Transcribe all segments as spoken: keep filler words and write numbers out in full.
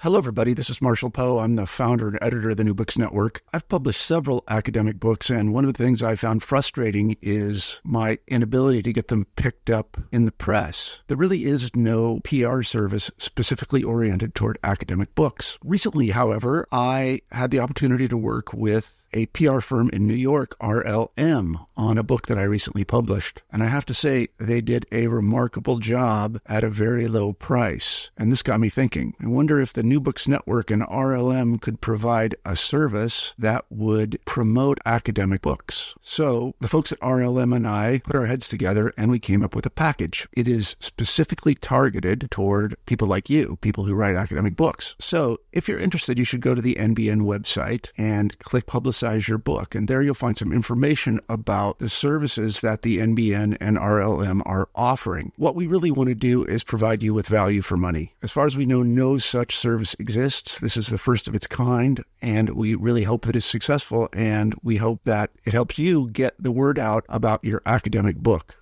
Hello, everybody. This is Marshall Poe. I'm the founder and editor of the New Books Network. I've published several academic books, and one of the things I found frustrating is my inability to get them picked up in the press. There really is no P R service specifically oriented toward academic books. Recently, however, I had the opportunity to work with a P R firm in New York, R L M, on a book that I recently published. And I have to say, they did a remarkable job at a very low price. And this got me thinking. I wonder if the New Books Network and R L M could provide a service that would promote academic books. So the folks at R L M and I put our heads together and we came up with a package. It is specifically targeted toward people like you, people who write academic books. So if you're interested, you should go to the N B N website and click Publicize your book. And there you'll find some information about the services that the N B N and R L M are offering. What we really want to do is provide you with value for money. As far as we know, no such service exists. This is the first of its kind, and we really hope that it's successful, and we hope that it helps you get the word out about your academic book.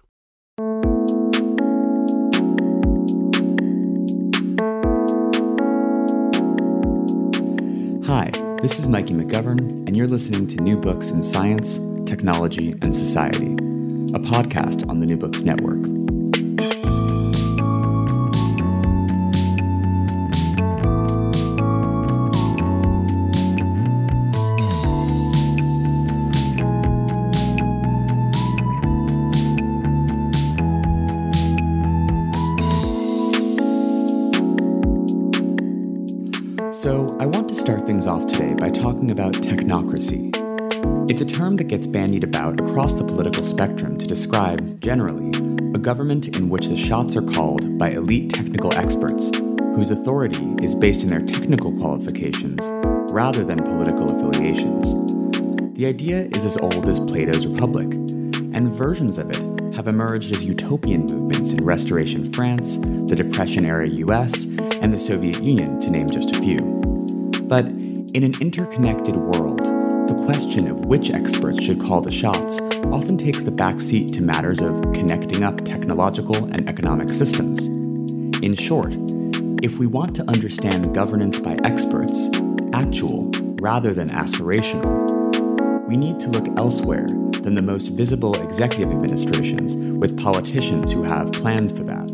Hi, this is Mikey McGovern, and you're listening to New Books in Science, Technology, and Society, a podcast on the New Books Network. So, I want to start things off today by talking about technocracy. It's a term that gets bandied about across the political spectrum to describe, generally, a government in which the shots are called by elite technical experts, whose authority is based in their technical qualifications rather than political affiliations. The idea is as old as Plato's Republic, and versions of it have emerged as utopian movements in Restoration France, the Depression-era U S, and the Soviet Union, to name just a few. But in an interconnected world, the question of which experts should call the shots often takes the backseat to matters of connecting up technological and economic systems. In short, if we want to understand governance by experts, actual rather than aspirational, we need to look elsewhere than the most visible executive administrations with politicians who have plans for that.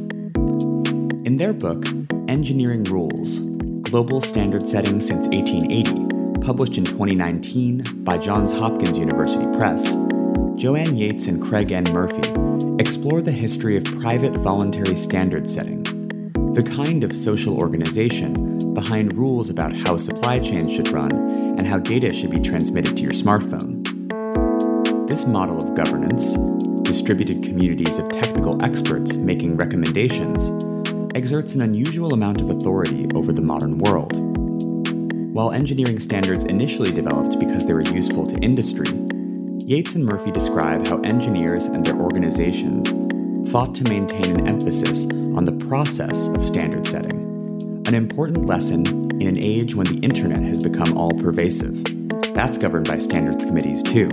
In their book, Engineering Rules, Global Standard Setting Since eighteen eighty, published in twenty nineteen by Johns Hopkins University Press, Joanne Yates and Craig N. Murphy explore the history of private voluntary standard setting, the kind of social organization behind rules about how supply chains should run and how data should be transmitted to your smartphone. This model of governance, distributed communities of technical experts making recommendations, exerts an unusual amount of authority over the modern world. While engineering standards initially developed because they were useful to industry, Yates and Murphy describe how engineers and their organizations fought to maintain an emphasis on the process of standard setting, an important lesson in an age when the internet has become all-pervasive. That's governed by standards committees too.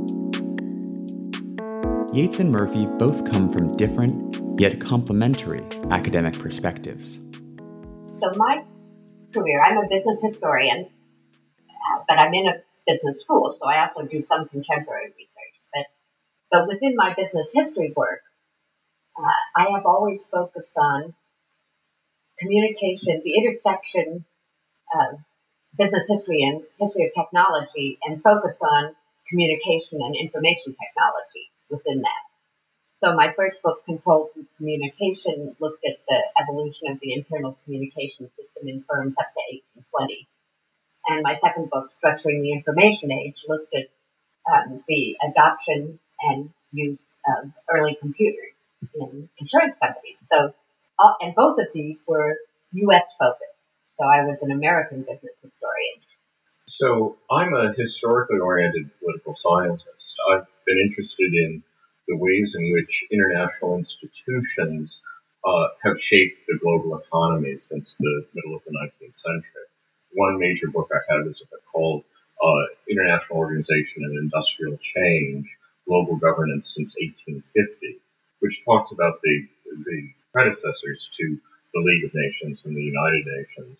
Yates and Murphy both come from different, yet complementary academic perspectives. So my career, I'm a business historian, uh, but I'm in a business school, so I also do some contemporary research. But, but within my business history work, uh, I have always focused on communication, the intersection of business history and history of technology, and focused on communication and information technology within that. So my first book, Control Through Communication, looked at the evolution of the internal communication system in firms up to eighteen twenty. And my second book, Structuring the Information Age, looked at um, the adoption and use of early computers in insurance companies. So, uh, and both of these were U S focused. So I was an American business historian. So I'm a historically oriented political scientist. I've been interested in the ways in which international institutions uh, have shaped the global economy since the middle of the nineteenth century. One major book I have is a book called uh, International Organization and Industrial Change, Global Governance Since eighteen fifty, which talks about the, the predecessors to the League of Nations and the United Nations,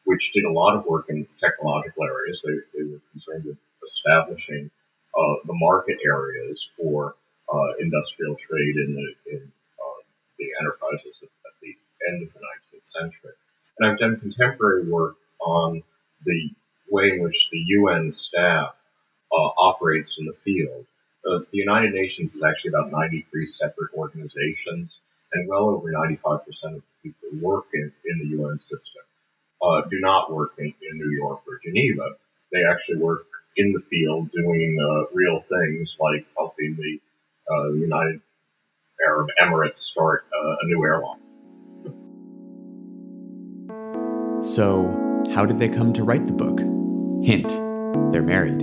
which did a lot of work in technological areas. They, they were concerned with establishing uh, the market areas for uh, industrial trade in the, in, uh, the enterprises at, at the end of the nineteenth century. And I've done contemporary work on the way in which the U N staff uh, operates in the field. Uh, the United Nations is actually about ninety-three separate organizations, and well over ninety-five percent of the people who work in, in the U N system uh, do not work in, in New York or Geneva. They actually work in the field doing uh, real things like helping the uh, United Arab Emirates start uh, a new airline. So, how did they come to write the book? Hint, they're married.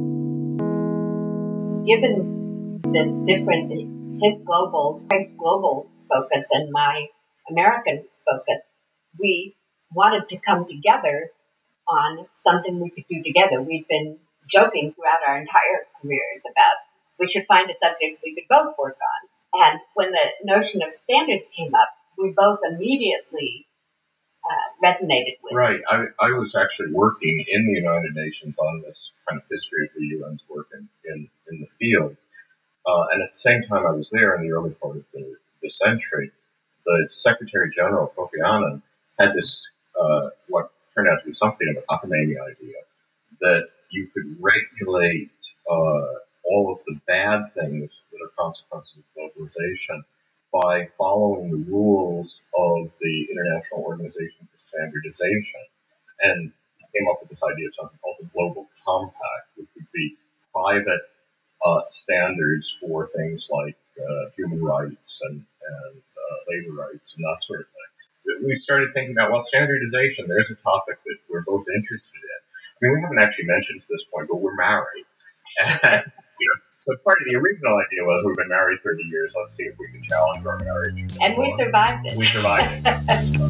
Given this different, his global, Frank's global focus and my American focus, we wanted to come together on something we could do together. We'd been joking throughout our entire careers about we should find a subject we could both work on. And when the notion of standards came up, we both immediately uh, resonated with. Right. I, I was actually working in the United Nations on this kind of history of the U N's work in, in, in the field. Uh, and at the same time I was there in the early part of the, the century, the Secretary General, Kofi Annan, had this, uh, what turned out to be something of a cockamamie idea, that you could regulate uh, all of the bad things that are consequences of globalization by following the rules of the International Organization for Standardization. And he came up with this idea of something called the Global Compact, which would be private uh, standards for things like uh, human rights and, and uh, labor rights and that sort of thing. We started thinking about, well, standardization, there's a topic that we're both interested in. I mean, we haven't actually mentioned to this point, but we're married. And, you know, so part of the original idea was we've been married thirty years, let's see if we can challenge our marriage. And we survived it. We survived it.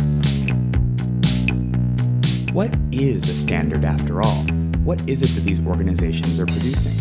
What is a standard after all? What is it that these organizations are producing?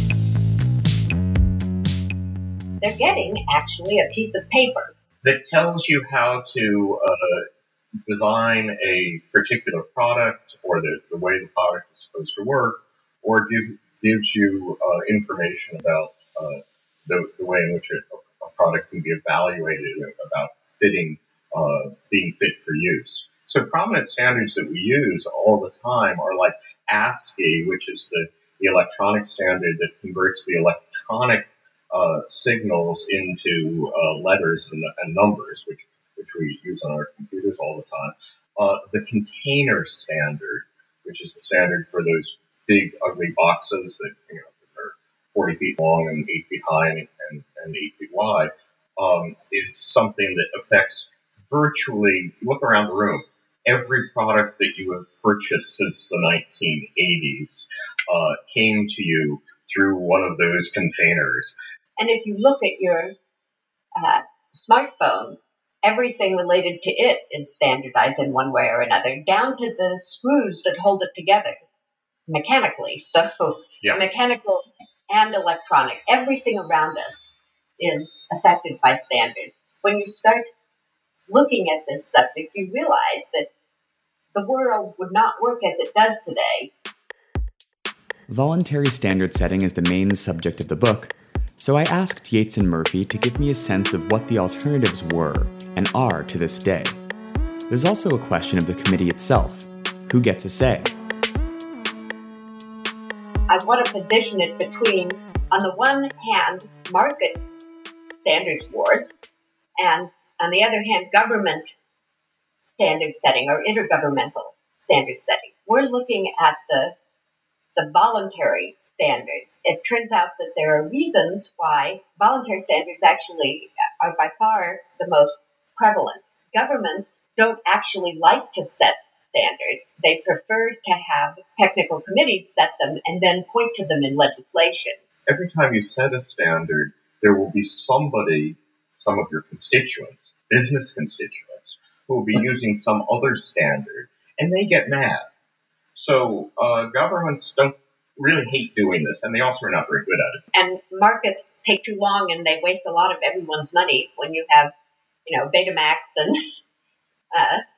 They're getting, actually, a piece of paper that tells you how to uh, design a particular product or the, the way the product is supposed to work, or give, gives you uh, information about uh, the, the way in which a, a product can be evaluated, about fitting, uh, being fit for use. So prominent standards that we use all the time are like ASCII, which is the, the electronic standard that converts the electronic uh, signals into uh, letters and, and numbers, which which we use on our computers all the time. Uh, the container standard, which is the standard for those big, ugly boxes that, you know, that are forty feet long and eight feet high and, and, and eight feet wide, um, is something that affects virtually, look around the room, every product that you have purchased since the nineteen eighties uh, came to you through one of those containers. And if you look at your uh, smartphone, everything related to it is standardized in one way or another, down to the screws that hold it together mechanically. So yeah. Mechanical and electronic, everything around us is affected by standards. When you start looking at this subject, you realize that the world would not work as it does today. Voluntary standard setting is the main subject of the book, so I asked Yates and Murphy to give me a sense of what the alternatives were and are to this day. There's also a question of the committee itself. Who gets a say? I want to position it between, on the one hand, market standards wars, and on the other hand, government standard setting or intergovernmental standard setting. We're looking at the the voluntary standards. It turns out that there are reasons why voluntary standards actually are by far the most prevalent. Governments don't actually like to set standards. They prefer to have technical committees set them and then point to them in legislation. Every time you set a standard, there will be somebody, some of your constituents, business constituents, who will be using some other standard, and they get mad. So uh, governments don't really hate doing this, and they also are not very good at it. And markets take too long, and they waste a lot of everyone's money when you have, you know, Betamax and uh,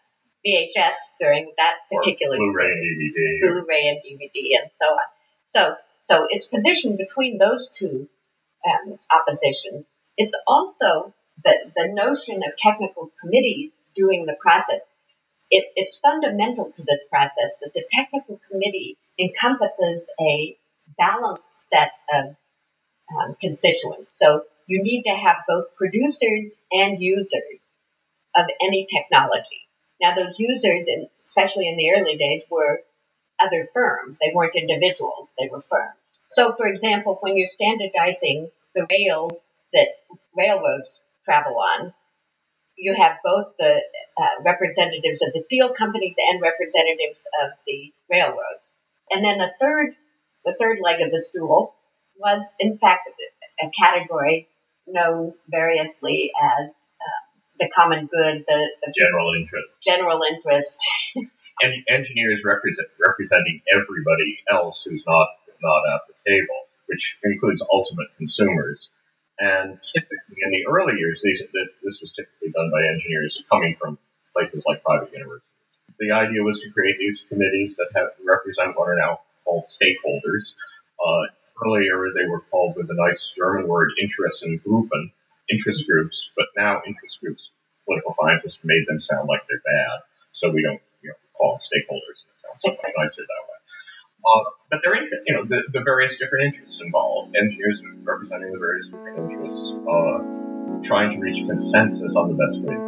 V H S during that particular or Blu-ray and D V D. Blu-ray and D V D and so on. So, so it's positioned between those two um, oppositions. It's also the, the notion of technical committees doing the process. It, it's fundamental to this process that the technical committee encompasses a balanced set of um, constituents. So you need to have both producers and users of any technology. Now, those users, in, especially in the early days, were other firms. They weren't individuals. They were firms. So, for example, when you're standardizing the rails that railroads travel on, you have both the uh, representatives of the steel companies and representatives of the railroads. And then the third, the third leg of the stool was, in fact, a category known variously as uh, the common good, the, the general interest. General interest. And engineers represent, representing everybody else who's not not at the table, which includes ultimate consumers. And typically, in the early years, these, this was typically done by engineers coming from places like private universities. The idea was to create these committees that have, represent what are now called stakeholders. Uh, earlier, they were called with a nice German word, Interessengruppen, interest groups, but now interest groups, political scientists made them sound like they're bad, so we don't you know, call them stakeholders, and it sounds so much nicer that way. Uh, but they're, you know, the, the various different interests involved. Engineers representing the various different interests, uh, trying to reach consensus on the best way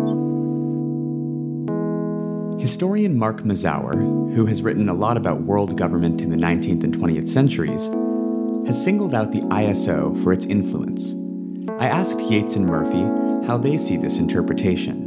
to do this. Historian Mark Mazower, who has written a lot about world government in the nineteenth and twentieth centuries, has singled out the I S O for its influence. I asked Yates and Murphy how they see this interpretation.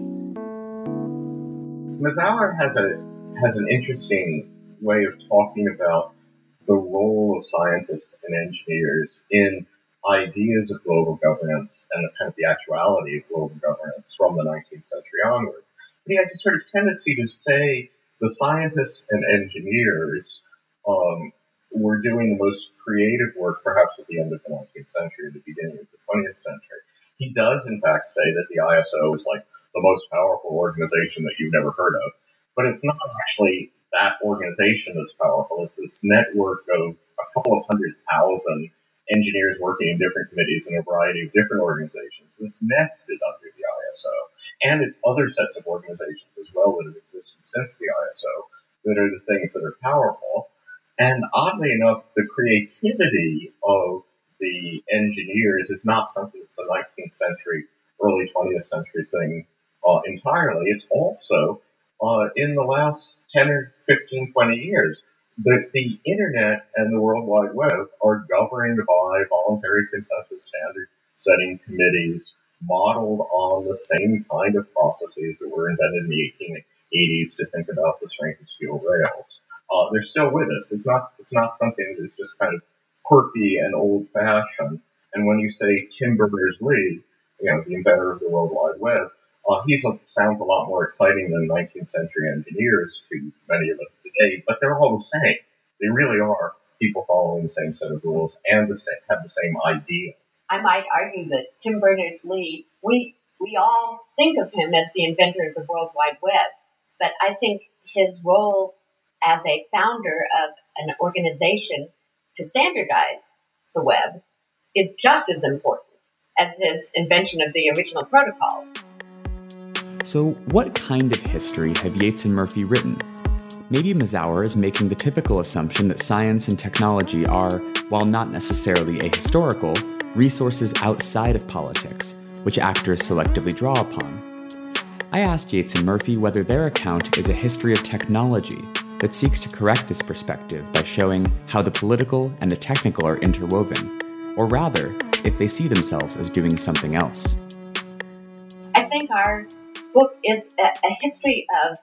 Mazower has a has an interesting way of talking about the role of scientists and engineers in ideas of global governance and the kind of the actuality of global governance from the nineteenth century onward. But he has a sort of tendency to say the scientists and engineers um, were doing the most creative work perhaps at the end of the nineteenth century, the beginning of the twentieth century. He does, in fact, say that the I S O is like the most powerful organization that you've never heard of. But it's not actually that organization that's powerful. It's this network of a couple of hundred thousand engineers working in different committees in a variety of different organizations. This nested under the I S O. And it's other sets of organizations as well that have existed since the I S O that are the things that are powerful. And oddly enough, the creativity of the engineers is not something that's a nineteenth century, early twentieth century thing uh, entirely. It's also uh, in the last ten or fifteen, twenty years. The, the internet and the World Wide Web are governed by voluntary consensus standard setting committees modeled on the same kind of processes that were invented in the eighteen eighties to think about the strength of steel rails. Uh, they're still with us. It's not, it's not something that's just kind of quirky and old-fashioned. And when you say Tim Berners-Lee, you know, the inventor of the World Wide Web, uh, he sounds a lot more exciting than nineteenth century engineers to many of us today, but they're all the same. They really are people following the same set of rules and the same, have the same idea. I might argue that Tim Berners-Lee, we we all think of him as the inventor of the World Wide Web, but I think his role as a founder of an organization to standardize the web is just as important as his invention of the original protocols. So what kind of history have Yates and Murphy written? Maybe Mazower is making the typical assumption that science and technology are, while not necessarily ahistorical, resources outside of politics, which actors selectively draw upon. I asked Yates and Murphy whether their account is a history of technology that seeks to correct this perspective by showing how the political and the technical are interwoven, or rather, if they see themselves as doing something else. I think our book is a, a history of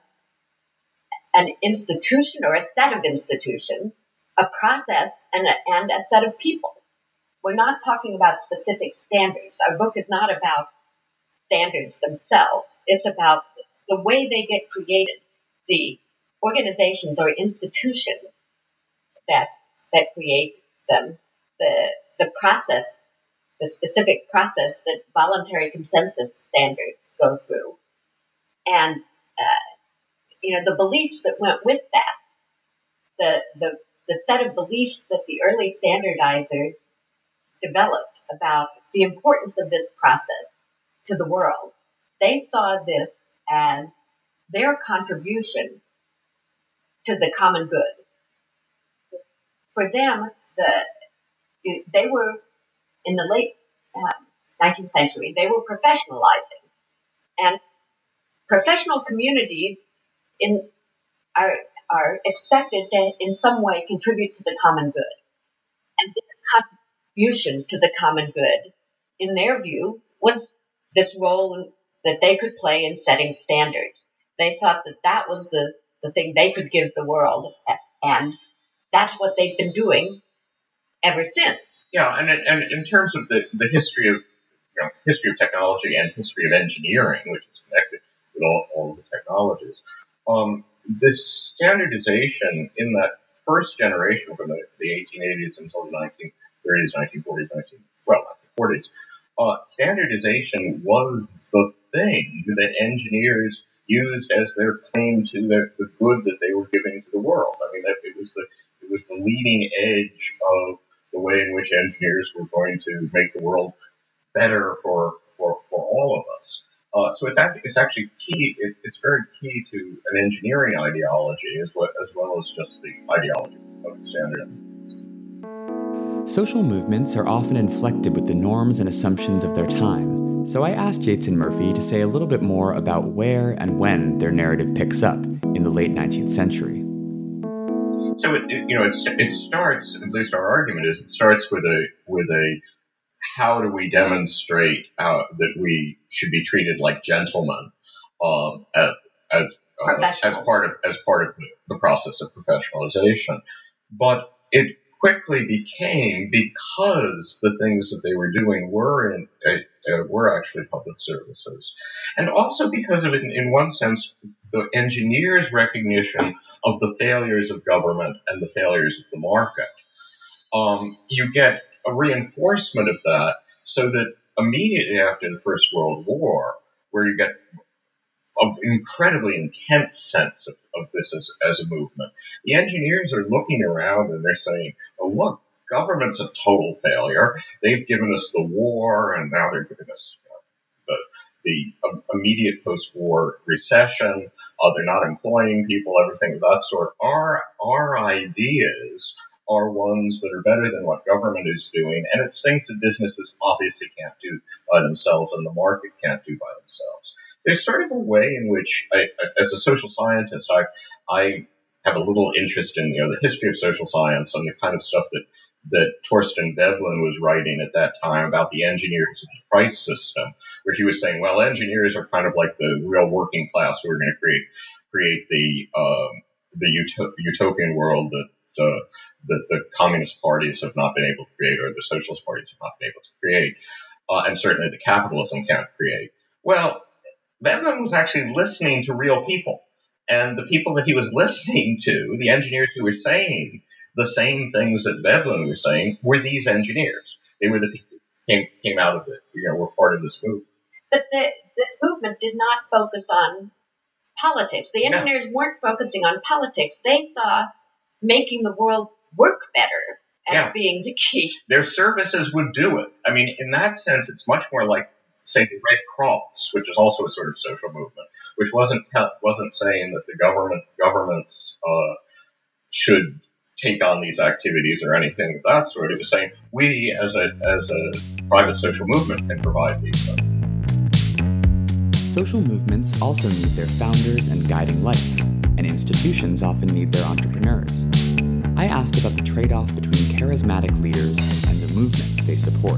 an institution or a set of institutions, a process, and a, and a set of people. We're not talking about specific standards. Our book is not about standards themselves. It's about the way they get created, the organizations or institutions that that create them, the the process, the specific process that voluntary consensus standards go through. And uh, you know, the beliefs that went with that, the, the, the set of beliefs that the early standardizers developed about the importance of this process to the world, they saw this as their contribution to the common good. For them, the they were, in the late um, nineteenth century, they were professionalizing. And professional communities in are are expected to, in some way, contribute to the common good. And their contribution to the common good, in their view, was this role that they could play in setting standards. They thought that that was the, the thing they could give the world, and that's what they've been doing ever since. Yeah, and and in terms of the, the history of you know, history of technology and history of engineering, which is connected with all, all of the technologies, um, this standardization in that first generation from the, the eighteen eighties until the nineteen thirties, nineteen forties, nineteen well, nineteen forties, uh, standardization was the thing that engineers used as their claim to the, the good that they were giving to the world. I mean, that it was the it was the leading edge of the way in which engineers were going to make the world better for for, for all of us. Uh, so it's actually it's actually key. It, it's very key to an engineering ideology as well as well as just the ideology of the standard. Social movements are often inflected with the norms and assumptions of their time. So I asked Yates and Murphy to say a little bit more about where and when their narrative picks up in the late nineteenth century. So it, it you know it, it starts, at least our argument is, it starts with a with a how do we demonstrate uh, that we should be treated like gentlemen um, as as, uh, as part of as part of the, the process of professionalization, but it quickly became, because the things that they were doing were in uh, were actually public services, and also because of it, in, in one sense, the engineers' recognition of the failures of government and the failures of the market. Um, you get a reinforcement of that, so that immediately after the First World War, where you get an incredibly intense sense of, of this as, as a movement, the engineers are looking around and they're saying, oh, look, government's a total failure. They've given us the war, and now they're giving us you know, the, the um, immediate post-war recession. Uh, they're not employing people, everything of that sort. Our, our ideas are ones that are better than what government is doing, and it's things that businesses obviously can't do by themselves and the market can't do by themselves. There's sort of a way in which, I, as a social scientist, I, I have a little interest in you know the history of social science and the kind of stuff that that Torsten Veblen was writing at that time about the engineers and the price system, where he was saying, well, engineers are kind of like the real working class who are going to create create the um, the utop- utopian world that uh, that the communist parties have not been able to create, or the socialist parties have not been able to create, uh, and certainly the capitalism can't create. Well, Veblen was actually listening to real people, and the people that he was listening to, the engineers who were saying the same things that Veblen was saying, were these engineers. They were the people who came, came out of it, you know, were part of this movement. But the, this movement did not focus on politics. The engineers no. weren't focusing on politics. They saw making the world work better as yeah. being the key. Their services would do it. I mean, in that sense, it's much more like, say, the Red Cross, which is also a sort of social movement, which wasn't wasn't saying that the government governments uh, should take on these activities or anything of that sort. It was saying we, as a as a private social movement, can provide these things. Social movements also need their founders and guiding lights, and institutions often need their entrepreneurs. I asked about the trade-off between charismatic leaders and the movements they support.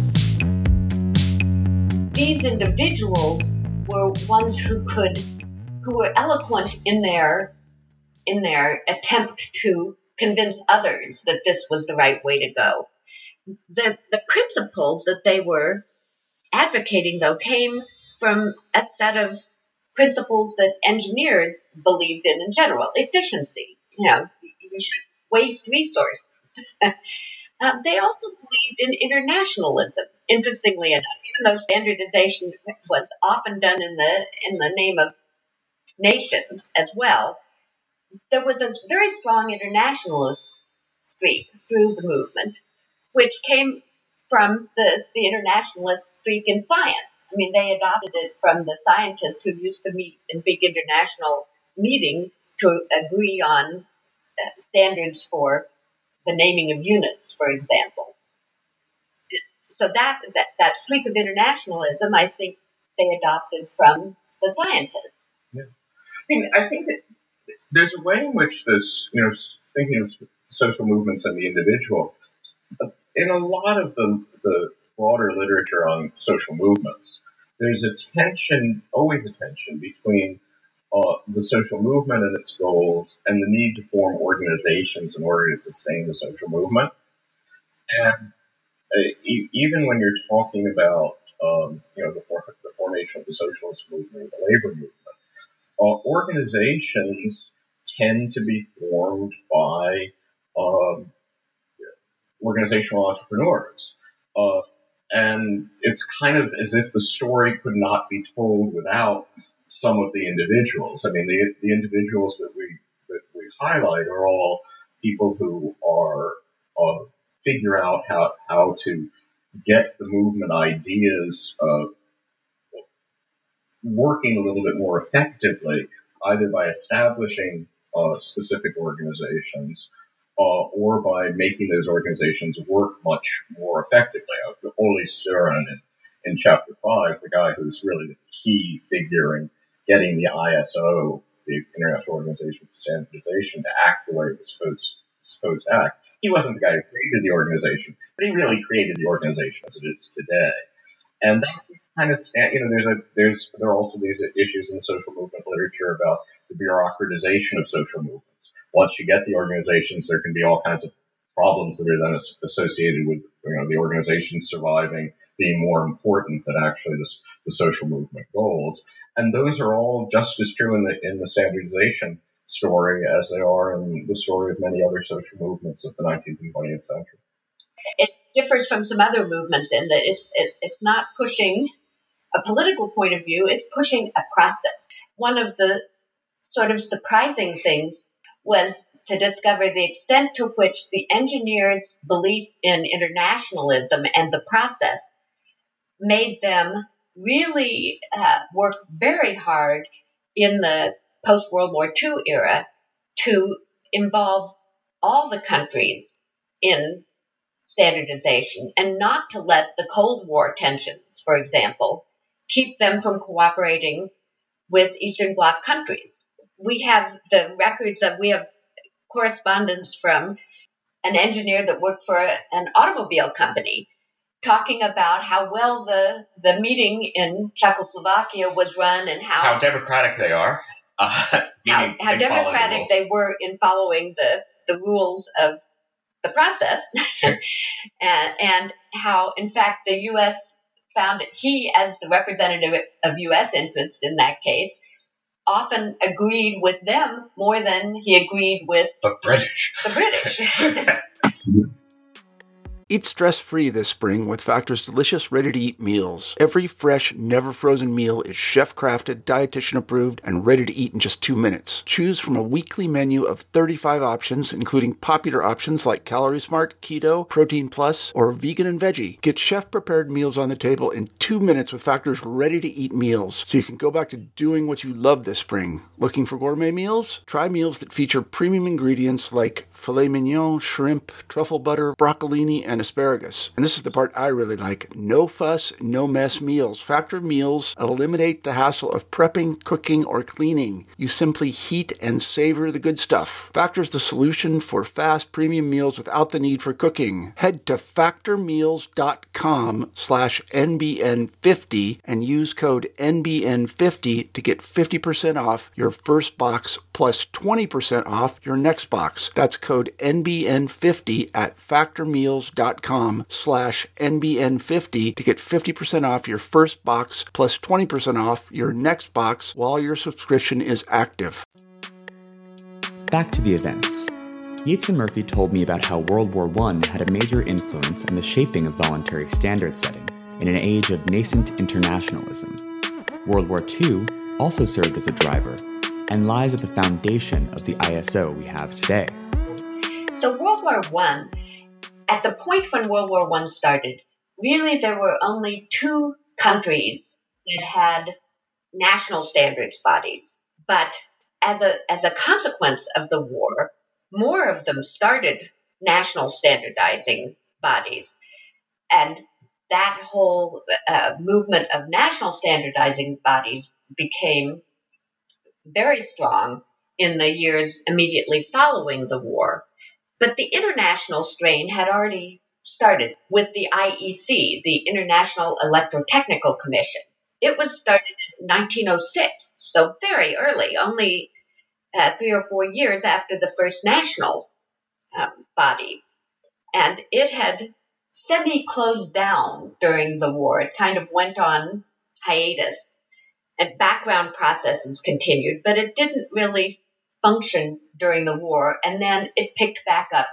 These individuals were ones who could, who were eloquent in their, in their attempt to convince others that this was the right way to go. The, the principles that they were advocating, though, came from a set of principles that engineers believed in in general. Efficiency, you know, you should waste resources. Um, they also believed in internationalism. Interestingly enough, even though standardization was often done in the in the name of nations as well, there was a very strong internationalist streak through the movement, which came from the, the internationalist streak in science. I mean, they adopted it from the scientists who used to meet in big international meetings to agree on standards for the naming of units, for example. So that, that, that streak of internationalism, I think they adopted from the scientists. Yeah. I mean, I think that there's a way in which this, you know, thinking of social movements and the individual, in a lot of the, the broader literature on social movements, there's a tension, always a tension, between uh, the social movement and its goals and the need to form organizations in order to sustain the social movement. And uh, e- even when you're talking about, um, you know, the, for- the formation of the socialist movement or the labor movement, uh, organizations tend to be formed by um, organizational entrepreneurs. Uh, and it's kind of as if the story could not be told without some of the individuals. I mean, the, the individuals that we that we highlight are all people who are uh, figure out how, how to get the movement ideas uh, working a little bit more effectively, either by establishing uh, specific organizations Uh, or by making those organizations work much more effectively. Uh, Ole Støren in, in Chapter five, the guy who's really the key figure in getting the I S O, the International Organization for Standardization, to act the way it was supposed, supposed to act. He wasn't the guy who created the organization, but he really created the organization as it is today. And that's kind of, you know, there's a, there's, there are also these issues in the social movement literature about the bureaucratization of social movements. Once you get the organizations, there can be all kinds of problems that are then associated with, you know, the organization surviving being more important than actually the, the social movement goals. And those are all just as true in the in the standardization story as they are in the story of many other social movements of the nineteenth and twentieth century. It differs from some other movements in that it's it, it's not pushing a political point of view; it's pushing a process. One of the sort of surprising things was to discover the extent to which the engineers' belief in internationalism and the process made them really uh, work very hard in the post-World War Two era to involve all the countries in standardization and not to let the Cold War tensions, for example, keep them from cooperating with Eastern Bloc countries. We have the records of, we have correspondence from an engineer that worked for an automobile company talking about how well the, the meeting in Czechoslovakia was run and how... How democratic they are. Uh, how how democratic the they were in following the, the rules of the process. Sure. and, and how, in fact, the U S found that he, as the representative of U S interests in that case, often agreed with them more than he agreed with the British. The British. Eat stress-free this spring with Factor's delicious, ready-to-eat meals. Every fresh, never-frozen meal is chef-crafted, dietitian-approved, and ready to eat in just two minutes. Choose from a weekly menu of thirty-five options, including popular options like Calorie Smart, Keto, Protein Plus, or Vegan and Veggie. Get chef-prepared meals on the table in two minutes with Factor's ready-to-eat meals, so you can go back to doing what you love this spring. Looking for gourmet meals? Try meals that feature premium ingredients like filet mignon, shrimp, truffle butter, broccolini, and asparagus. And this is the part I really like. No fuss, no mess meals. Factor meals eliminate the hassle of prepping, cooking, or cleaning. You simply heat and savor the good stuff. Factor's the solution for fast premium meals without the need for cooking. Head to factormeals.com slash NBN50 and use code N B N fifty to get fifty percent off your first box plus twenty percent off your next box. That's code N B N fifty at factormeals.com slash N B N fifty to get fifty percent off your first box plus twenty percent off your next box while your subscription is active. Back to the events. Yates and Murphy told me about how World War One had a major influence on the shaping of voluntary standard setting in an age of nascent internationalism. World War Two also served as a driver, and lies at the foundation of the I S O we have today. So World War One, at the point when World War One started, really there were only two countries that had national standards bodies. But as a as a consequence of the war, more of them started national standardizing bodies. And that whole uh, movement of national standardizing bodies became very strong in the years immediately following the war. But the international strain had already started with the I E C, the International Electrotechnical Commission. It was started in nineteen oh six, so very early, only uh, three or four years after the first national um, body. And it had semi-closed down during the war. It kind of went on hiatus, and background processes continued, but it didn't really function during the war, and then it picked back up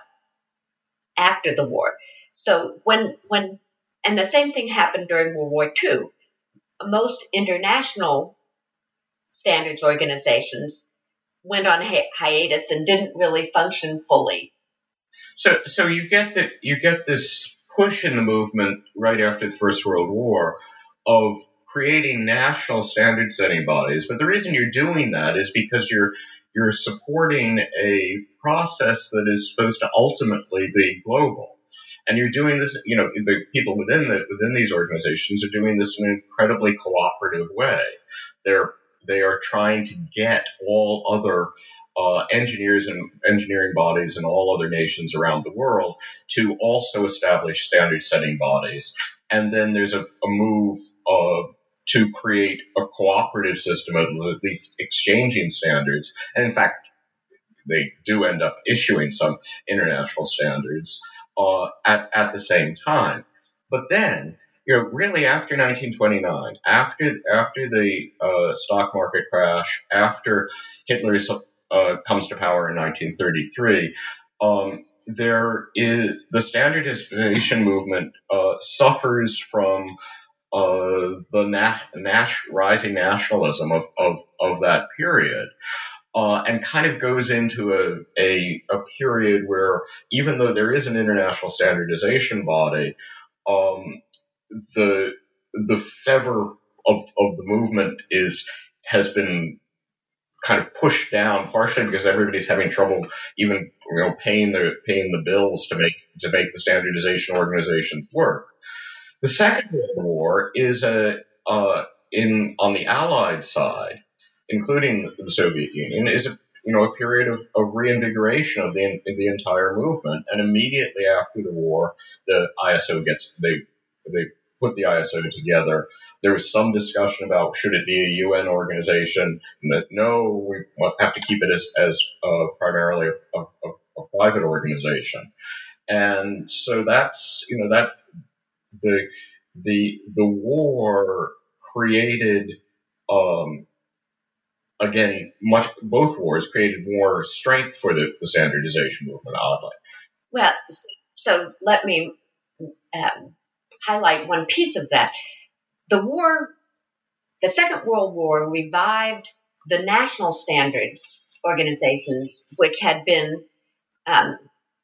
after the war. So when, when, and the same thing happened during World War Two. Most international standards organizations went on hi- hiatus and didn't really function fully. So, so you get that you get this push in the movement right after the First World War of creating national standard-setting bodies. But the reason you're doing that is because you're you're supporting a process that is supposed to ultimately be global. And you're doing this, you know, the people within the within these organizations are doing this in an incredibly cooperative way. They're they are trying to get all other uh, engineers and engineering bodies in all other nations around the world to also establish standard-setting bodies. And then there's a, a move uh, to create a cooperative system of at least exchanging standards. And in fact, they do end up issuing some international standards uh, at, at the same time. But then, you know, really after nineteen twenty-nine, after after the uh, stock market crash, after Hitler uh, comes to power in nineteen thirty-three, um, there is the standardization movement uh, suffers from uh, the na- nas- rising nationalism of, of, of that period. Uh, and kind of goes into a, a a period where, even though there is an international standardization body, um, the the fervor of, of the movement is has been kind of pushed down, partially because everybody's having trouble even you know paying the paying the bills to make to make the standardization organizations work. The Second World War is a uh, in on the Allied side, including the Soviet Union, is a you know a period of, of reinvigoration of the the entire movement. And immediately after the war, the I S O gets they they put the I S O together. There was some discussion about should it be a U N organization, and that no, we have to keep it as as uh, primarily a, a, a private organization. And so that's you know that the the the war created. Um, Again, much both wars created more strength for the, the standardization movement, oddly. Well, so let me um, highlight one piece of that. The war, the Second World War, revived the national standards organizations, which had been um,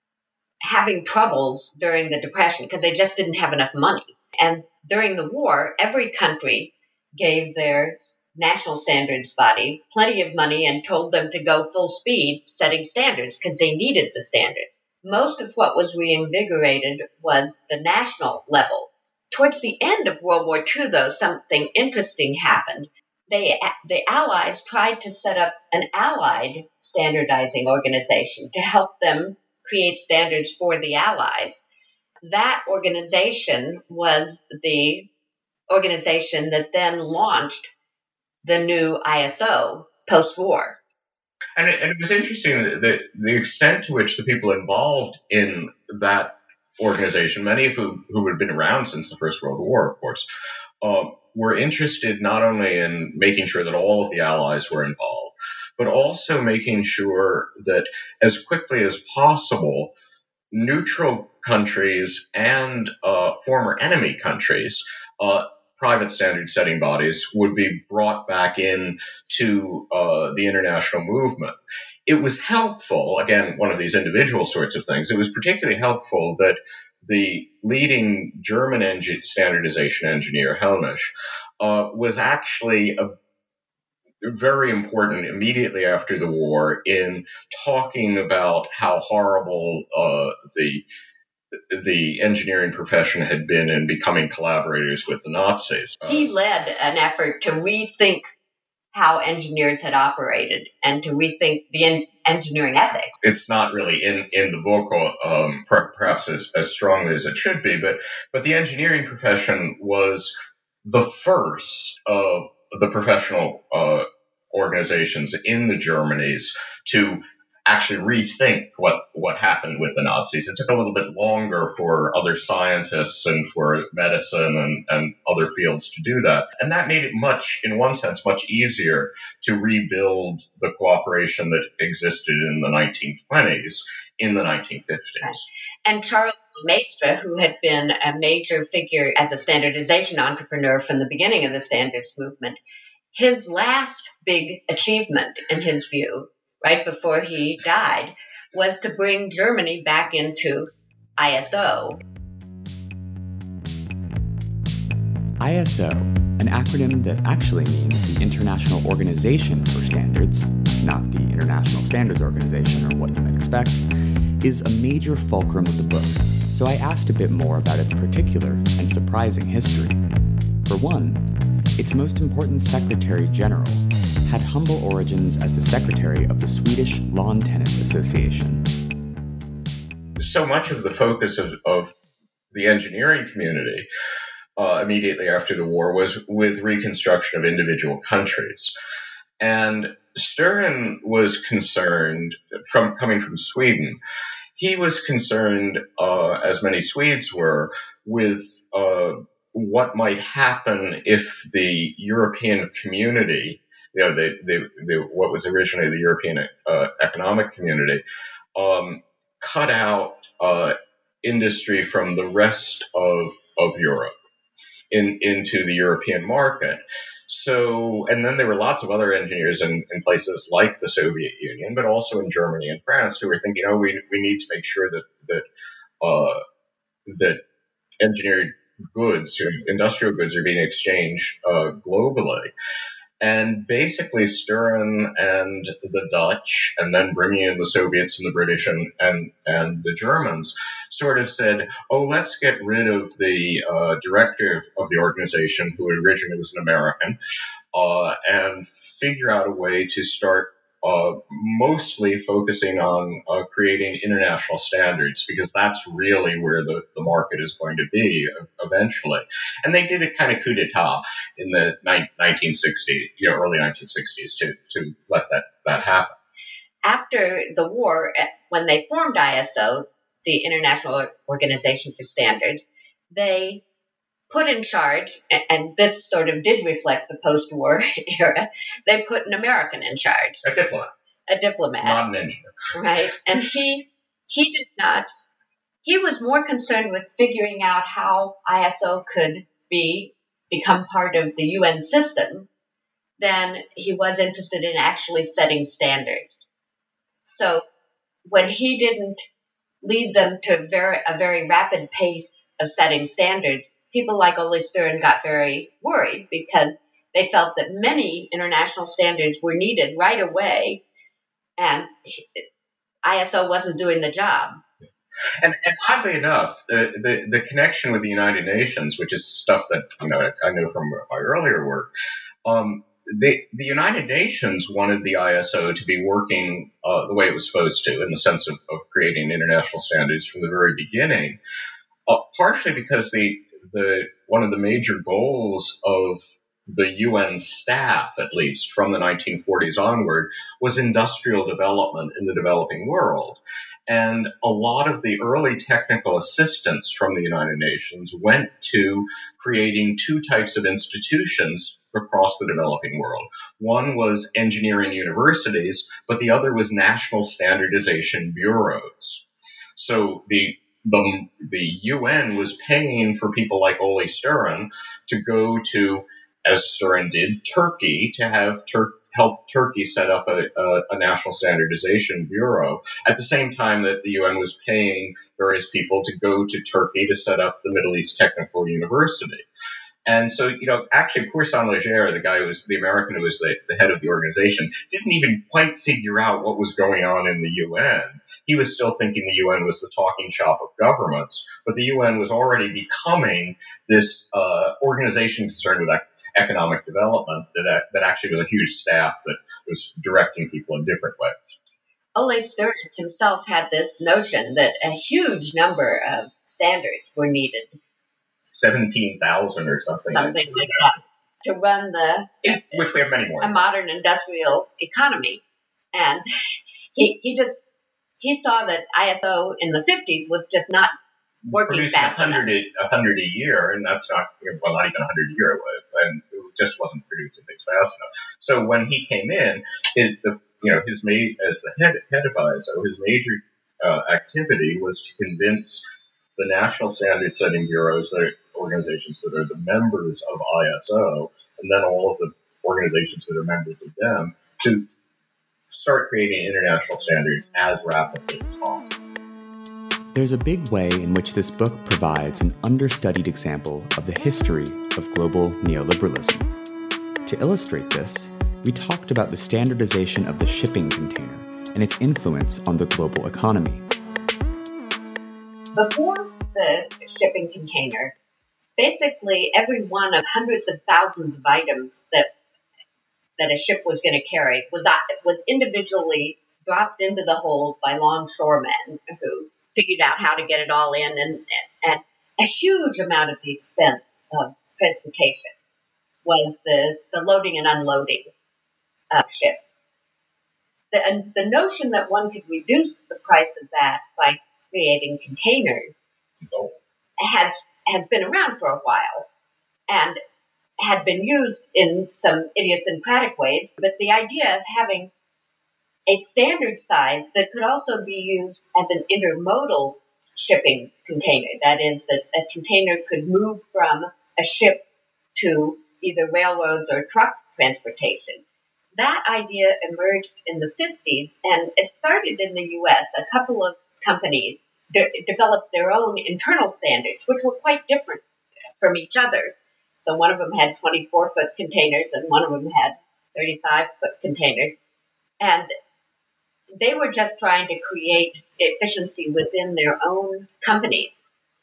having troubles during the Depression because they just didn't have enough money. And during the war, every country gave their national standards body plenty of money and told them to go full speed setting standards because they needed the standards. Most of what was reinvigorated was the national level. Towards the end of World War Two, though, something interesting happened. They, the Allies tried to set up an allied standardizing organization to help them create standards for the Allies. That organization was the organization that then launched the new I S O post-war. And it, and it was interesting that the, the extent to which the people involved in that organization, many of whom who had been around since the First World War, of course, uh, were interested not only in making sure that all of the Allies were involved, but also making sure that as quickly as possible, neutral countries and uh, former enemy countries uh, private standard setting bodies would be brought back in to uh, the international movement. It was helpful, again, one of these individual sorts of things, it was particularly helpful that the leading German engine, standardization engineer, Helmich, uh, was actually a very important immediately after the war in talking about how horrible uh, the the engineering profession had been in becoming collaborators with the Nazis. Uh, he led an effort to rethink how engineers had operated and to rethink the en- engineering ethics. It's not really in, in the book, um, per- perhaps as, as strongly as it should be, but, but the engineering profession was the first of the professional uh, organizations in the Germanies to actually rethink what, what happened with the Nazis. It took a little bit longer for other scientists and for medicine and, and other fields to do that. And that made it much, in one sense, much easier to rebuild the cooperation that existed in the nineteen twenties in the nineteen fifties. And Charles Lemaitre, who had been a major figure as a standardization entrepreneur from the beginning of the standards movement, his last big achievement, in his view, right before he died, was to bring Germany back into I S O. I S O, an acronym that actually means the International Organization for Standards, not the International Standards Organization or what you might expect, is a major fulcrum of the book, so I asked a bit more about its particular and surprising history. For one, its most important Secretary General had humble origins as the secretary of the Swedish Lawn Tennis Association. So much of the focus of, of the engineering community uh, immediately after the war was with reconstruction of individual countries. And Sturren was concerned, from coming from Sweden, he was concerned, uh, as many Swedes were, with uh, what might happen if the European community, you know, the, the, the, what was originally the European uh, Economic Community, um, cut out uh, industry from the rest of, of Europe in, into the European market. So, and then there were lots of other engineers in, in places like the Soviet Union, but also in Germany and France, who were thinking, oh, we we need to make sure that that uh, that engineered goods, or industrial goods, are being exchanged uh, globally. And basically, Sturren and the Dutch, and then bringing in the Soviets and the British and and, and the Germans, sort of said, oh, let's get rid of the uh, director of the organization, who originally was an American, uh, and figure out a way to start uh, mostly focusing on uh, creating international standards, because that's really where the, the market is going to be eventually. And they did a kind of coup d'etat in the nineteen sixties, you know, early nineteen sixties to, to let that, that happen. After the war, when they formed I S O, the International Organization for Standards, they put in charge, and this sort of did reflect the post-war era, they put an American in charge. A diplomat. A diplomat. Not an engineer. Right. And he he did not, he was more concerned with figuring out how I S O could be, become part of the U N system than he was interested in actually setting standards. So when he didn't lead them to very, a very rapid pace of setting standards, people like Ole Sturren got very worried because they felt that many international standards were needed right away, and I S O wasn't doing the job. And, and oddly enough, the, the, the connection with the United Nations, which is stuff that, you know, I know from my earlier work, um, the, the United Nations wanted the I S O to be working uh, the way it was supposed to, in the sense of, of creating international standards from the very beginning, uh, partially because the the one of the major goals of the U N staff, at least from the nineteen forties onward, was industrial development in the developing world. And a lot of the early technical assistance from the United Nations went to creating two types of institutions across the developing world. One was engineering universities, but the other was national standardization bureaus. So the the the U N was paying for people like Ole Stern to go to, as Stern did, Turkey to have Tur- help Turkey set up a, a, a national standardization bureau at the same time that the U N was paying various people to go to Turkey to set up the Middle East Technical University. And so, you know, actually, Poursan Leger, the guy who was the American who was the, the head of the organization, didn't even quite figure out what was going on in the U N. He was still thinking the U N was the talking shop of governments, but the U N was already becoming this uh, organization concerned with economic development that that actually was a huge staff that was directing people in different ways. Ole Stern himself had this notion that a huge number of standards were needed. seventeen thousand or something. Something like that. To run the... In which we have many more. A modern industrial economy. And he, he just... He saw that I S O in the fifties was just not working Producing fast enough. a hundred a year, and that's not, well, not even a hundred a year, and it just wasn't producing things fast enough. So when he came in, it, the, you know, his ma- as the head, head of I S O, his major uh, activity was to convince the national standard setting bureaus, the organizations that are the members of I S O, and then all of the organizations that are members of them, to start creating international standards as rapidly as possible. There's a big way in which this book provides an understudied example of the history of global neoliberalism. To illustrate this, we talked about the standardization of the shipping container and its influence on the global economy. Before the shipping container, basically every one of hundreds of thousands of items that that a ship was going to carry was was individually dropped into the hold by longshoremen who figured out how to get it all in, and, and a huge amount of the expense of transportation was the, the loading and unloading of ships. The, and the notion that one could reduce the price of that by creating containers has has been around for a while and had been used in some idiosyncratic ways, but the idea of having a standard size that could also be used as an intermodal shipping container, that is, that a container could move from a ship to either railroads or truck transportation. That idea emerged in the fifties, and it started in the U S. A couple of companies de- developed their own internal standards, which were quite different from each other. So one of them had twenty-four foot containers and one of them had thirty-five foot containers. And they were just trying to create efficiency within their own companies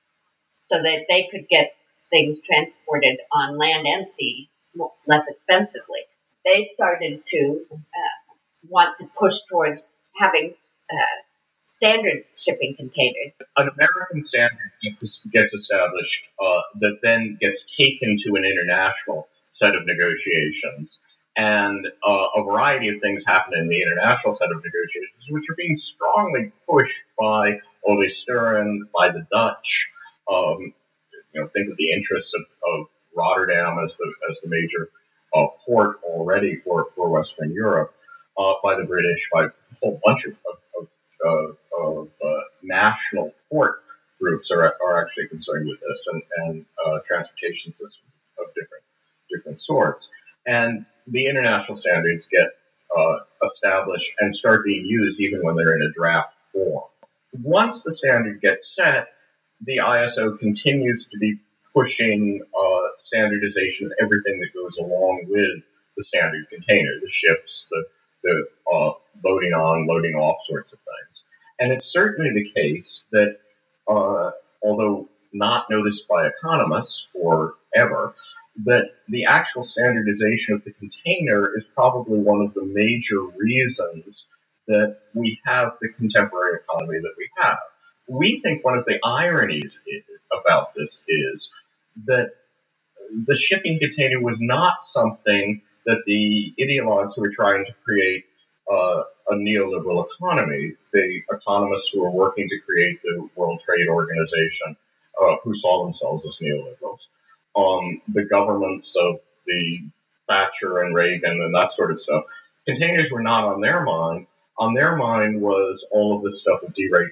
so that they could get things transported on land and sea less expensively. They started to uh, want to push towards having uh, standard shipping containers. An American standard gets, gets established uh, that then gets taken to an international set of negotiations. And uh, a variety of things happen in the international set of negotiations, which are being strongly pushed by Ole Stern, by the Dutch. Um, you know, think of the interests of, of Rotterdam as the as the major uh, port already for, for Western Europe, uh, by the British, by a whole bunch of, of, of, of uh, national port groups are are actually concerned with this, and, and uh, transportation systems of different different sorts. And the international standards get uh, established and start being used even when they're in a draft form. Once the standard gets set, the I S O continues to be pushing uh, standardization of everything that goes along with the standard container, the ships, the, the uh, loading on, loading off sorts of things. And it's certainly the case that, uh, although not noticed by economists forever, that the actual standardization of the container is probably one of the major reasons that we have the contemporary economy that we have. We think one of the ironies about this is that the shipping container was not something that the ideologues who were trying to create uh, a neoliberal economy, the economists who were working to create the World Trade Organization, uh, who saw themselves as neoliberals, um, the governments of the Thatcher and Reagan and that sort of stuff. Containers were not on their mind. On their mind was all of this stuff of deregulation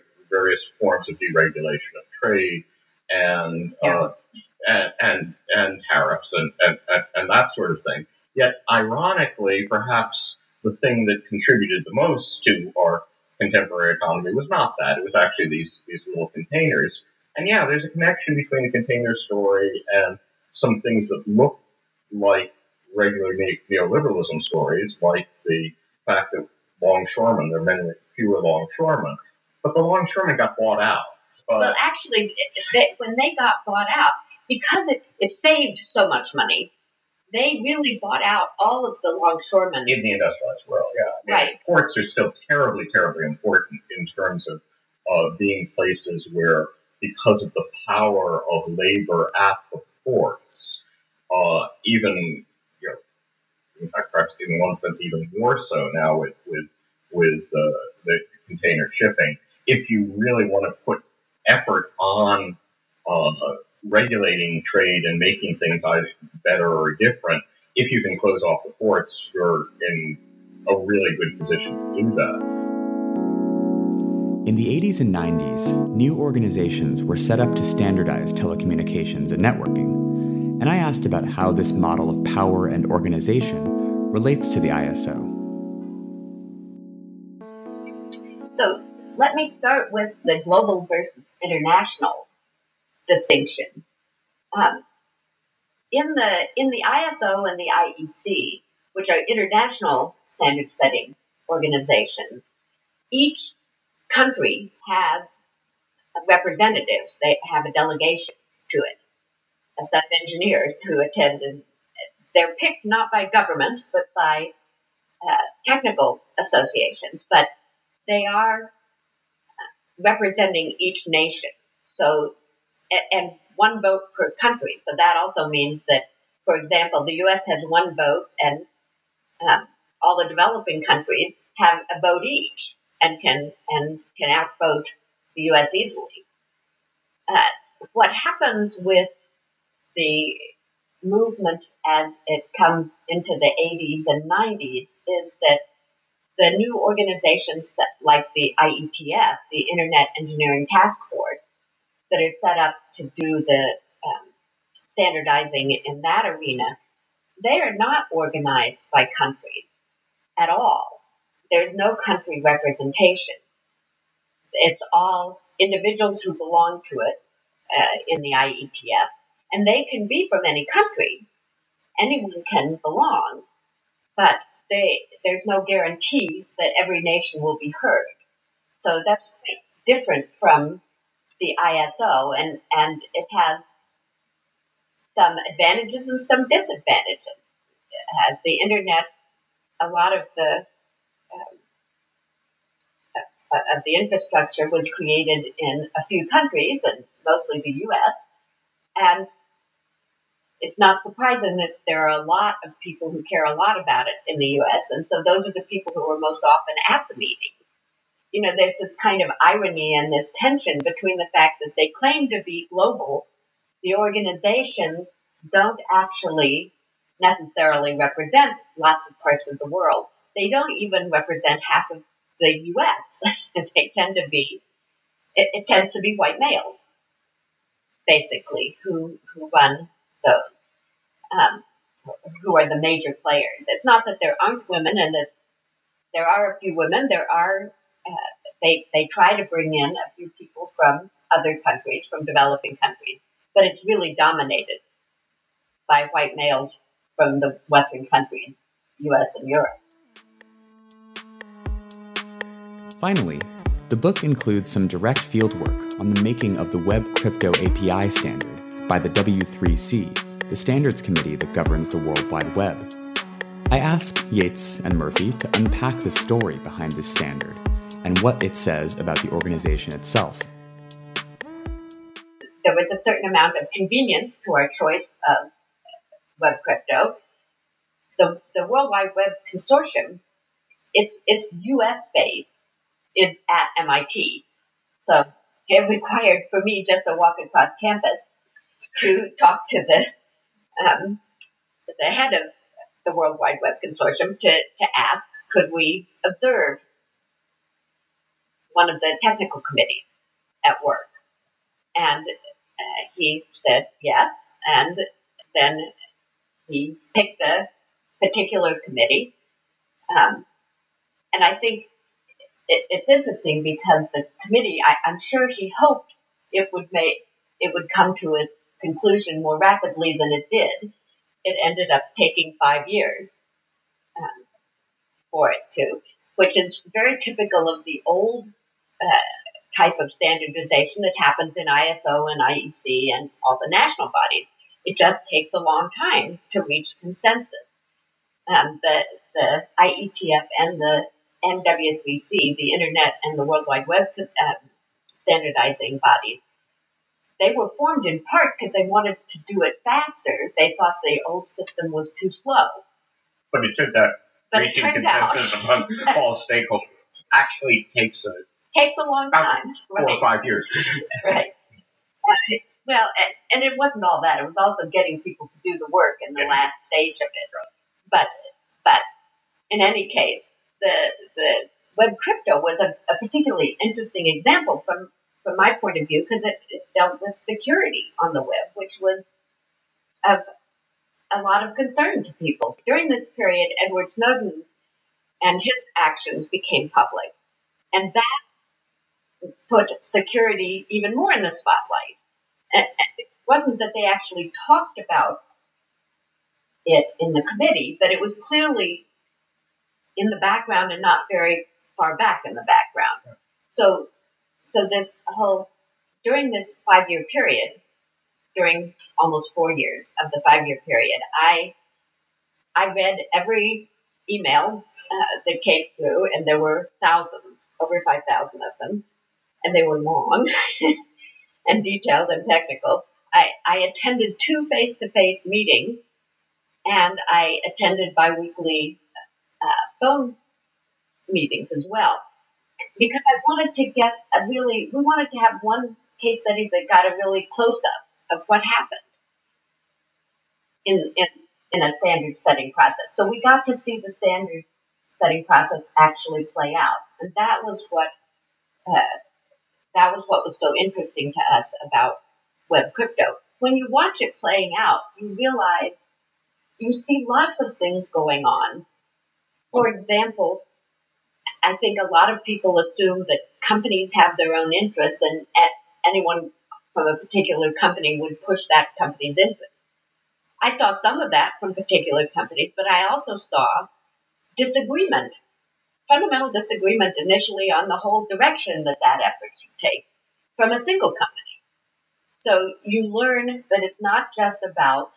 various forms of deregulation of trade and uh, and, and and tariffs and, and, and, and that sort of thing. Yet, ironically, perhaps the thing that contributed the most to our contemporary economy was not that. It was actually these, these little containers. And yeah, there's a connection between the container story and some things that look like regular neoliberalism stories, like the fact that longshoremen, there are many fewer longshoremen, but the longshoremen got bought out. Uh, well, actually, they, when they got bought out, because it, it saved so much money, they really bought out all of the longshoremen. In the industrialized world, yeah. I mean, right. Ports are still terribly, terribly important in terms of uh, being places where, because of the power of labor at the ports, uh, even, you know, in fact, perhaps in one sense, even more so now with with with uh, the container shipping. If you really want to put effort on uh, regulating trade and making things either better or different, if you can close off the ports, you're in a really good position to do that. In the eighties and nineties, new organizations were set up to standardize telecommunications and networking, and I asked about how this model of power and organization relates to the I S O. So let me start with the global versus international distinction. Um, in the in the I S O and the I E C, which are international standard-setting organizations, each country has representatives. They have a delegation to it, a set of engineers who attend, and they're picked not by governments, but by uh, technical associations, but they are representing each nation. So, and one vote per country. So that also means that, for example, the U S has one vote, and um, all the developing countries have a vote each, and can and can outvote the U S easily. Uh, what happens with the movement as it comes into the eighties and nineties is that the new organizations like the I E T F, the Internet Engineering Task Force, that are set up to do the um, standardizing in that arena, they are not organized by countries at all. There's no country representation. It's all individuals who belong to it uh, in the I E T F, and they can be from any country. Anyone can belong, but they, there's no guarantee that every nation will be heard. So that's quite different from the I S O, and, and it has some advantages and some disadvantages. Uh, the internet, a lot of the um, uh, of the infrastructure was created in a few countries, and mostly the U S, and it's not surprising that there are a lot of people who care a lot about it in the U S, and so those are the people who are most often at the meetings. You know, there's this kind of irony and this tension between the fact that they claim to be global. The organizations don't actually necessarily represent lots of parts of the world. They don't even represent half of the U S. They tend to be, it, it tends to be white males, basically, who, who run those, um, who are the major players. It's not that there aren't women, and that there are a few women. There are, uh, they, they try to bring in a few people from other countries, from developing countries, but it's really dominated by white males from the Western countries, U S and Europe. Finally, the book includes some direct fieldwork on the making of the Web Crypto A P I standard by the W three C, the standards committee that governs the World Wide Web. I asked Yates and Murphy to unpack the story behind this standard and what it says about the organization itself. There was a certain amount of convenience to our choice of web crypto. The, the World Wide Web Consortium, its, its U S base is at M I T. So it required for me just to walk across campus to talk to the um, the head of the World Wide Web Consortium to, to ask, could we observe one of the technical committees? at work? And uh, he said yes, and then he picked a particular committee. Um, and I think it, it's interesting because the committee, I, I'm sure he hoped it would make it would come to its conclusion more rapidly than it did. It ended up taking five years um, for it to, which is very typical of the old uh, type of standardization that happens in I S O and I E C and all the national bodies. It just takes a long time to reach consensus. Um, the the I E T F and the M W three C, the Internet and the World Wide Web um, standardizing bodies, they were formed in part because they wanted to do it faster. They thought the old system was too slow. But it turns out But reaching it turns consensus out, among all stakeholders actually takes a, takes a long time. four Right. or five years. Right. Well, and, and it wasn't all that. It was also getting people to do the work in the Yeah. last stage of it. But but in any case, the the web crypto was a, a particularly interesting example from, from my point of view because it, it dealt with security on the web, which was of a lot of concern to people. During this period, Edward Snowden and his actions became public, and that put security even more in the spotlight. And it wasn't that they actually talked about it in the committee, but it was clearly in the background and not very far back in the background. So, so this whole, during this five-year period, during almost four years of the five-year period, I, I read every email uh, that came through, and there were thousands, over five thousand of them, and they were long and detailed and technical. I, I attended two face-to-face meetings, and I attended biweekly uh, phone meetings as well, because I wanted to get a really, we wanted to have one case study that got a really close-up of what happened in, in, in a standard setting process. So we got to see the standard setting process actually play out, and that was what uh, that was what was so interesting to us about web crypto. When you watch it playing out, you realize you see lots of things going on. For example, I think a lot of people assume that companies have their own interests, and anyone from a particular company would push that company's interests. I saw some of that from particular companies, but I also saw disagreement, fundamental disagreement initially on the whole direction that that effort should take from a single company. So you learn that it's not just about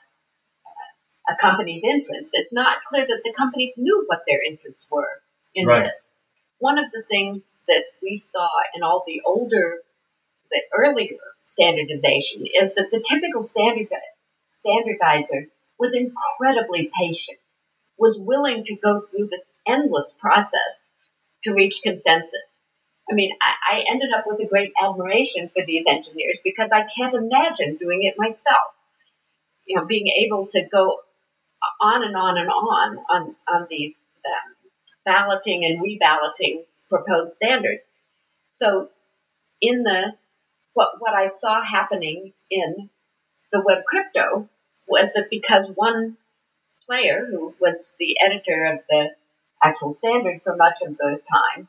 a company's interests. It's not clear that the companies knew what their interests were in Right. this. One of the things that we saw in all the older, the earlier standardization is that the typical standard, standardizer was incredibly patient, was willing to go through this endless process to reach consensus. I mean, I, I ended up with a great admiration for these engineers because I can't imagine doing it myself. You know, being able to go on and on and on on, on these um, balloting and reballoting proposed standards. So in the what what I saw happening in the web crypto was that because one player, who was the editor of the actual standard for much of the time,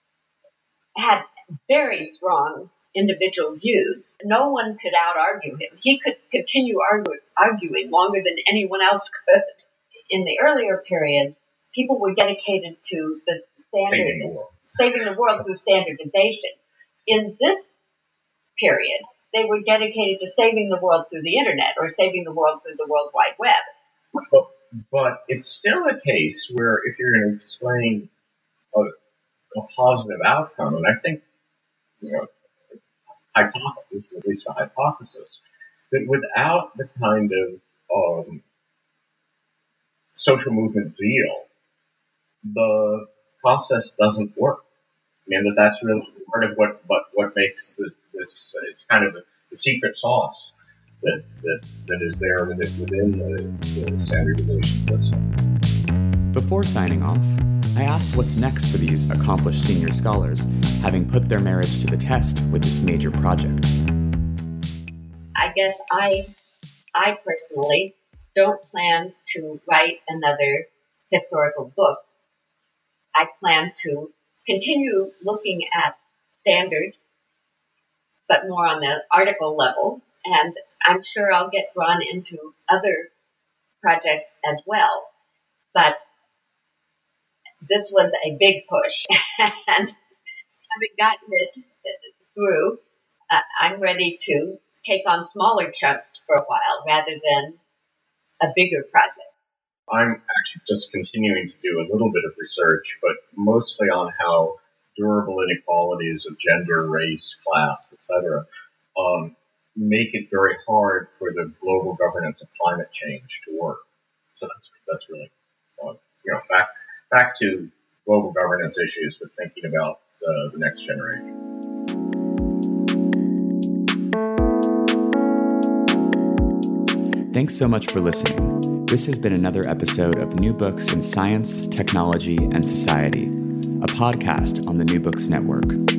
had very strong individual views, no one could out-argue him. He could continue argue, arguing longer than anyone else could. In the earlier periods, people were dedicated to the standard, Saving the world. saving the world through standardization. In this period, they were dedicated to saving the world through the internet or saving the world through the World Wide Web. But, but it's still a case where if you're going to explain a, a positive outcome, and I think, you know, hypothesis, at least a hypothesis, that without the kind of um, social movement zeal, the process doesn't work. I mean, that that's really part of what, what, what makes this, this uh, it's kind of the, the secret sauce that, that, that is there within, within the, the standardization system. Before signing off, I asked what's next for these accomplished senior scholars, having put their marriage to the test with this major project. I guess I, I personally don't plan to write another historical book. I plan to continue looking at standards, but more on the article level, and I'm sure I'll get drawn into other projects as well. But this was a big push, and having gotten it through, uh, I'm ready to take on smaller chunks for a while rather than a bigger project. I'm actually just continuing to do a little bit of research, but mostly on how durable inequalities of gender, race, class, et cetera, um, make it very hard for the global governance of climate change to work. So that's that's really fun. You know, back back to global governance issues, but thinking about the, the next generation. Thanks so much for listening. This has been another episode of New Books in Science, Technology, and Society, a podcast on the New Books Network.